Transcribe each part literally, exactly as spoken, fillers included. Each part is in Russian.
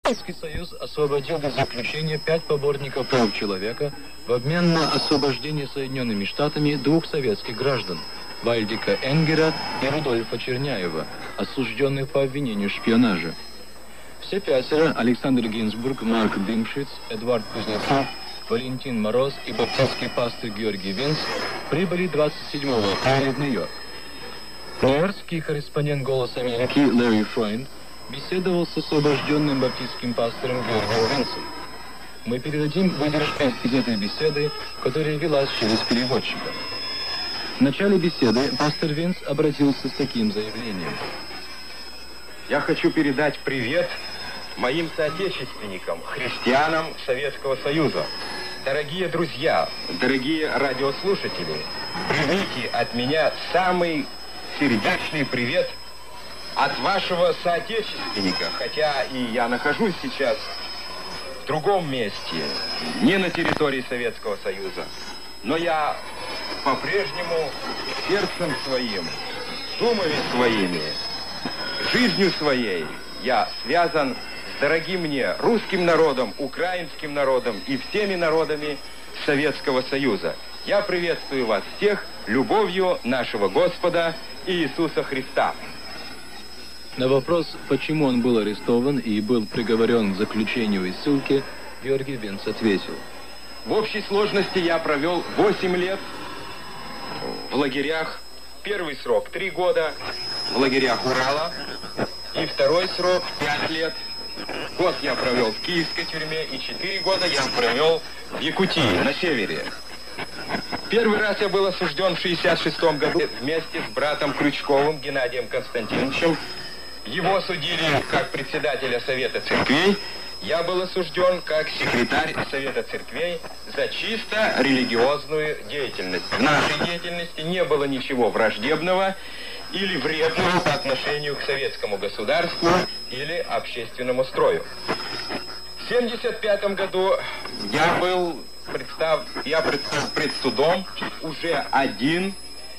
Советский Союз освободил без заключения пять поборников прав человека в обмен на освобождение Соединенными Штатами двух советских граждан – Вальдика Энгера и Рудольфа Черняева, осужденных по обвинению в шпионаже. Все пятеро – Александр Гинзбург, Марк Дымшиц, Эдуард Кузнецов, Валентин Мороз и баптистский пастырь Георгий Винс – прибыли двадцать седьмого апреля в Нью-Йорк. Нью-Йоркский корреспондент «Голоса Америки» Лэри Фройнд беседовал с освобожденным баптистским пастором Георгием Винсом. Мы передадим выдержку из этой беседы, которая велась через переводчика. В начале беседы пастор Винс обратился с таким заявлением. Я хочу передать привет моим соотечественникам, христианам Советского Союза. Дорогие друзья, дорогие радиослушатели, примите от меня самый сердечный привет от вашего соотечественника, хотя и я нахожусь сейчас в другом месте, не на территории Советского Союза, но я по-прежнему сердцем своим, думами своими, жизнью своей я связан с дорогим мне русским народом, украинским народом и всеми народами Советского Союза. Я приветствую вас всех любовью нашего Господа Иисуса Христа. На вопрос, почему он был арестован и был приговорен к заключению и ссылке, Георгий Винс ответил. В общей сложности я провел восемь лет в лагерях. Первый срок три года в лагерях Урала. И второй срок пять лет. Год я провел в киевской тюрьме, и четыре года я провел в Якутии, на севере. Первый раз я был осужден в шестьдесят шестом году вместе с братом Крючковым Геннадием Константиновичем. Его судили как председателя Совета Церквей. Я был осужден как секретарь Совета Церквей за чисто религиозную деятельность. В нашей деятельности не было ничего враждебного или вредного по отношению к советскому государству или общественному строю. В семьдесят пятом году я был представ... я предстал пред судом уже один,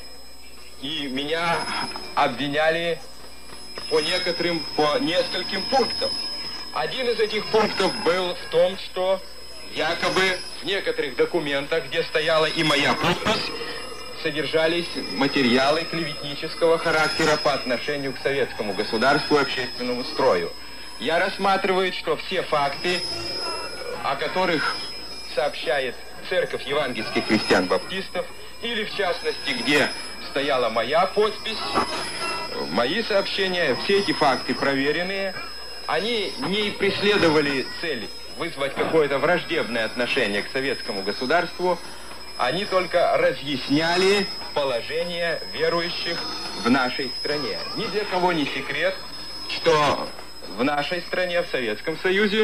и меня обвиняли по некоторым, по нескольким пунктам. Один из этих пунктов был в том, что якобы в некоторых документах, где стояла и моя подпись, содержались материалы клеветнического характера по отношению к советскому государству и общественному строю. Я рассматриваю, что все факты, о которых сообщает Церковь евангельских христиан-баптистов, или в частности, где стояла моя подпись, мои сообщения, все эти факты проверенные, они не преследовали цель вызвать какое-то враждебное отношение к советскому государству, они только разъясняли положение верующих в нашей стране. Ни для кого не секрет, что в нашей стране, в Советском Союзе,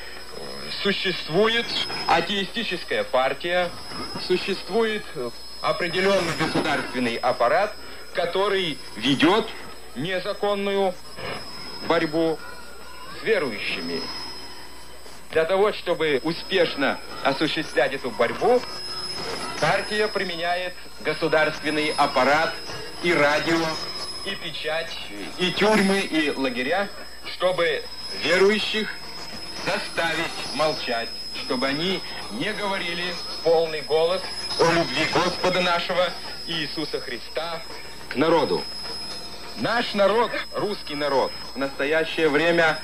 существует атеистическая партия, существует определенный государственный аппарат, который ведет незаконную борьбу с верующими. Для того, чтобы успешно осуществлять эту борьбу, партия применяет государственный аппарат и радио, и печать, и тюрьмы, и лагеря, чтобы верующих заставить молчать, чтобы они не говорили в полный голос о любви Господа нашего Иисуса Христа к народу. Наш народ, русский народ, в настоящее время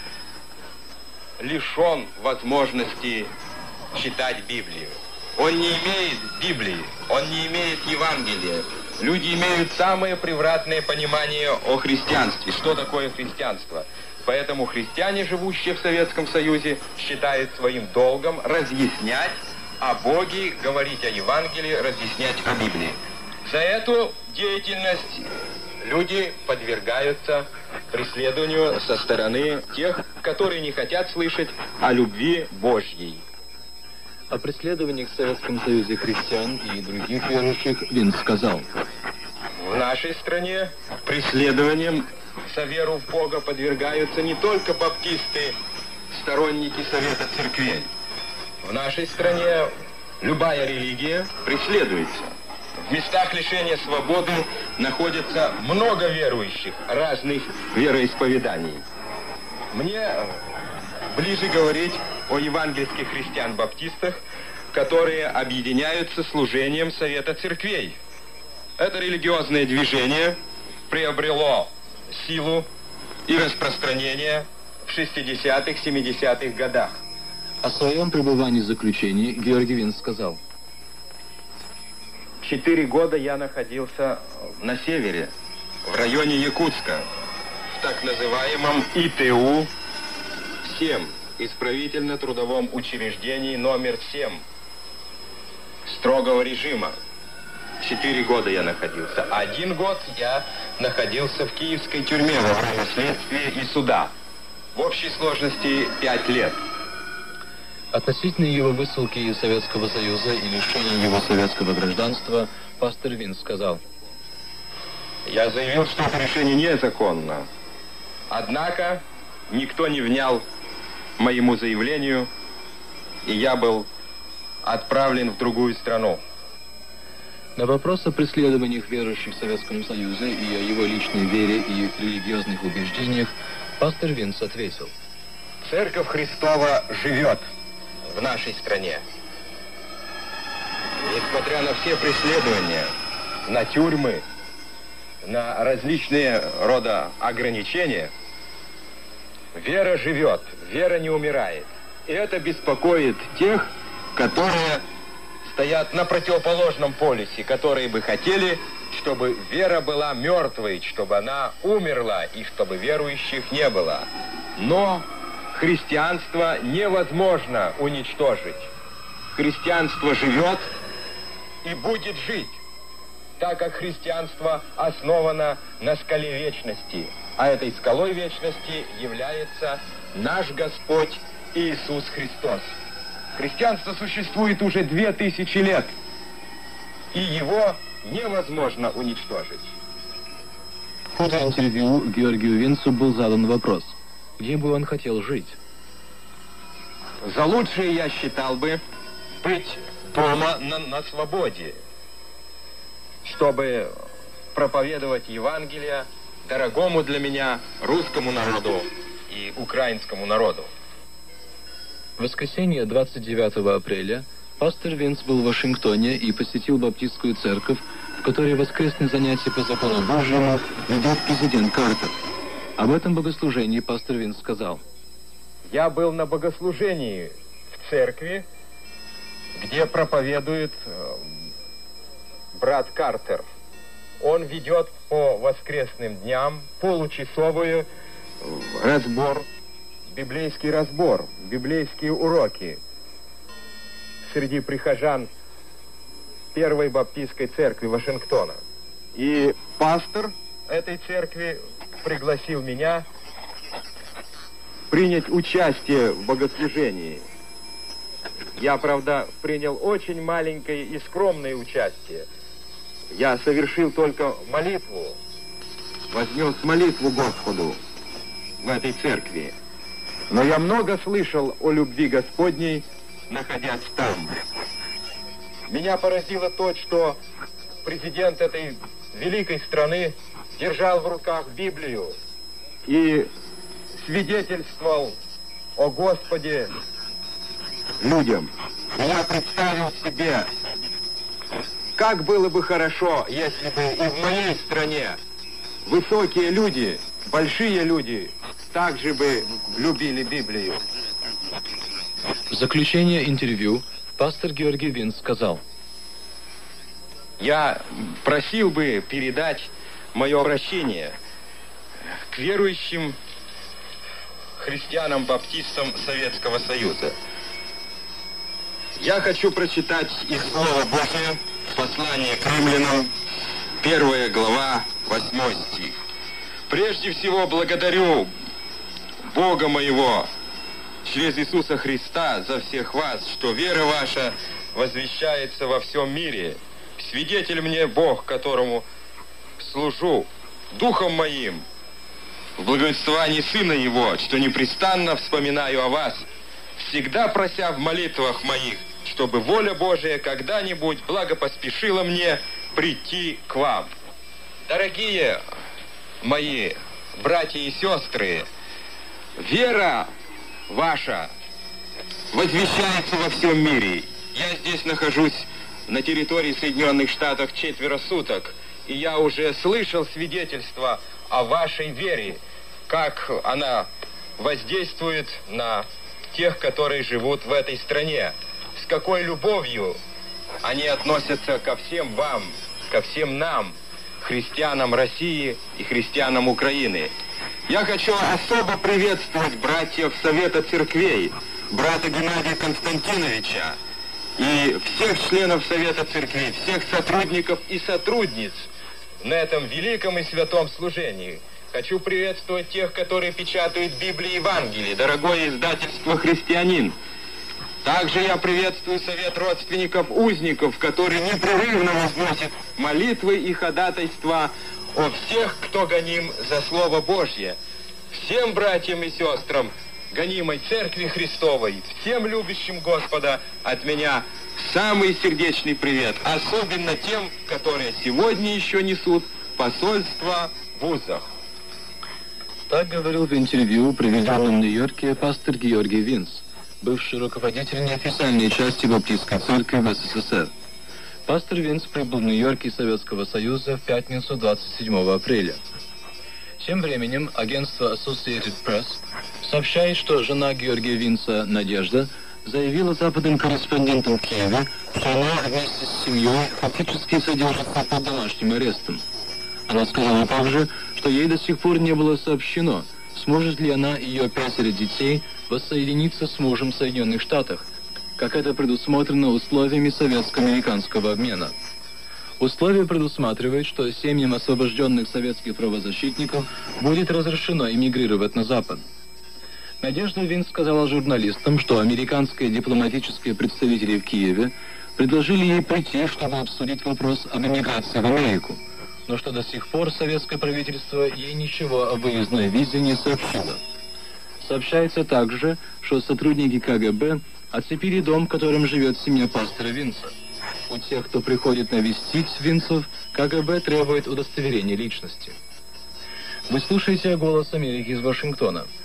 лишен возможности читать Библию. Он не имеет Библии, он не имеет Евангелия. Люди имеют самое превратное понимание о христианстве. Что такое христианство? Поэтому христиане, живущие в Советском Союзе, считают своим долгом разъяснять о Боге, говорить о Евангелии, разъяснять о Библии. За эту деятельность люди подвергаются преследованию со стороны тех, которые не хотят слышать о любви Божьей. О преследованиях в Советском Союзе христиан и других верующих Винс сказал. В нашей стране преследованием за веру в Бога подвергаются не только баптисты, сторонники Совета Церквей. В нашей стране любая религия преследуется. В местах лишения свободы находится много верующих разных вероисповеданий. Мне ближе говорить о евангельских христиан-баптистах, которые объединяются служением Совета Церквей. Это религиозное движение приобрело силу и распространение в шестидесятых-семидесятых годах. О своем пребывании в заключении Георгий Винц сказал: Четыре года я находился на севере, в районе Якутска, в так называемом И Т У семь, исправительно-трудовом учреждении номер семь, строгого режима. Четыре года я находился. Один год я находился в киевской тюрьме во время следствия и суда. В общей сложности пять лет. Относительно его высылки из Советского Союза и лишения его советского гражданства, пастор Винц сказал: Я заявил, что это решение незаконно. Однако никто не внял моему заявлению, и я был отправлен в другую страну. На вопрос о преследованиях верующих в Советском Союзе и о его личной вере и религиозных убеждениях пастор Винц ответил: Церковь Христова живет в нашей стране. Несмотря на все преследования, на тюрьмы, на различные рода ограничения, вера живет, вера не умирает. И это беспокоит тех, которые стоят на противоположном полюсе, которые бы хотели, чтобы вера была мертвой, чтобы она умерла и чтобы верующих не было. Но христианство невозможно уничтожить. Христианство живет и будет жить, так как христианство основано на скале вечности, а этой скалой вечности является наш Господь Иисус Христос. Христианство существует уже две тысячи лет, и его невозможно уничтожить. В ходе интервью Георгию Винцу был задан вопрос, где бы он хотел жить. За лучшее я считал бы быть дома на, на свободе, чтобы проповедовать Евангелие дорогому для меня русскому народу и украинскому народу. В воскресенье двадцать девятого апреля пастор Винц был в Вашингтоне и посетил баптистскую церковь, в которой воскресные занятия по закону Божьему ведет президент Картер. Об этом богослужении пастор Винц сказал: Я был на богослужении в церкви, где проповедует э, брат Картер. Он ведет по воскресным дням получасовый разбор, библейский разбор, библейские уроки среди прихожан Первой Баптистской церкви Вашингтона. И пастор этой церкви пригласил меня принять участие в богослужении. Я, правда, принял очень маленькое и скромное участие. Я совершил только молитву, вознес молитву Господу в этой церкви. Но я много слышал о любви Господней, находясь там. Меня поразило то, что президент этой великой страны держал в руках Библию и свидетельствовал о Господе людям. Я представил себе, как было бы хорошо, если бы и в моей стране высокие люди, большие люди также бы любили Библию. В заключение интервью пастор Георгий Винц сказал: Я просил бы передать мое обращение к верующим христианам-баптистам Советского Союза. Я хочу прочитать из Слова Божия послание к римлянам, первая глава, восьмой стих. «Прежде всего благодарю Бога моего через Иисуса Христа за всех вас, что вера ваша возвещается во всем мире. Свидетель мне Бог, которому служу духом моим в благовествовании Сына Его, что непрестанно вспоминаю о вас, всегда прося в молитвах моих, чтобы воля Божия когда-нибудь благопоспешила мне прийти к вам». Дорогие мои братья и сестры, вера ваша возвещается во всем мире. Я здесь нахожусь на территории Соединенных Штатов четверо суток, и я уже слышал свидетельства о вашей вере, как она воздействует на тех, которые живут в этой стране, с какой любовью они относятся ко всем вам, ко всем нам, христианам России и христианам Украины. Я хочу особо приветствовать братьев Совета Церквей, брата Геннадия Константиновича и всех членов Совета Церквей, всех сотрудников и сотрудниц на этом великом и святом служении. Хочу приветствовать тех, которые печатают Библии и Евангелие, дорогое издательство «Христианин». Также я приветствую совет родственников узников, которые непрерывно возносят молитвы и ходатайства о всех, кто гоним за Слово Божье. Всем братьям и сестрам гонимой Церкви Христовой, всем любящим Господа от меня самый сердечный привет, особенно тем, которые сегодня еще несут посольство в вузах. Так говорил в интервью, проведенном в Нью-Йорке, пастор Георгий Винс, бывший руководитель неофициальной части Баптистской церкви в СССР. Пастор Винс прибыл в Нью-Йорк из Советского Союза в пятницу двадцать седьмого апреля. Тем временем агентство Associated Press сообщает, что жена Георгия Винса, Надежда, заявила западным корреспондентам в Киеве, что она вместе с семьей фактически содержится под домашним арестом. Она сказала также, что ей до сих пор не было сообщено, сможет ли она и ее пятеро детей воссоединиться с мужем в Соединенных Штатах, как это предусмотрено условиями советско-американского обмена. Условие предусматривает, что семьям освобожденных советских правозащитников будет разрешено эмигрировать на Запад. Надежда Винс сказала журналистам, что американские дипломатические представители в Киеве предложили ей прийти, чтобы обсудить вопрос об эмиграции в Америку, но что до сих пор советское правительство ей ничего о выездной визе не сообщило. Сообщается также, что сотрудники КГБ оцепили дом, в котором живет семья пастора Винса. У тех, кто приходит навестить Винсов, КГБ требует удостоверения личности. Вы слушаете «Голос Америки» из Вашингтона.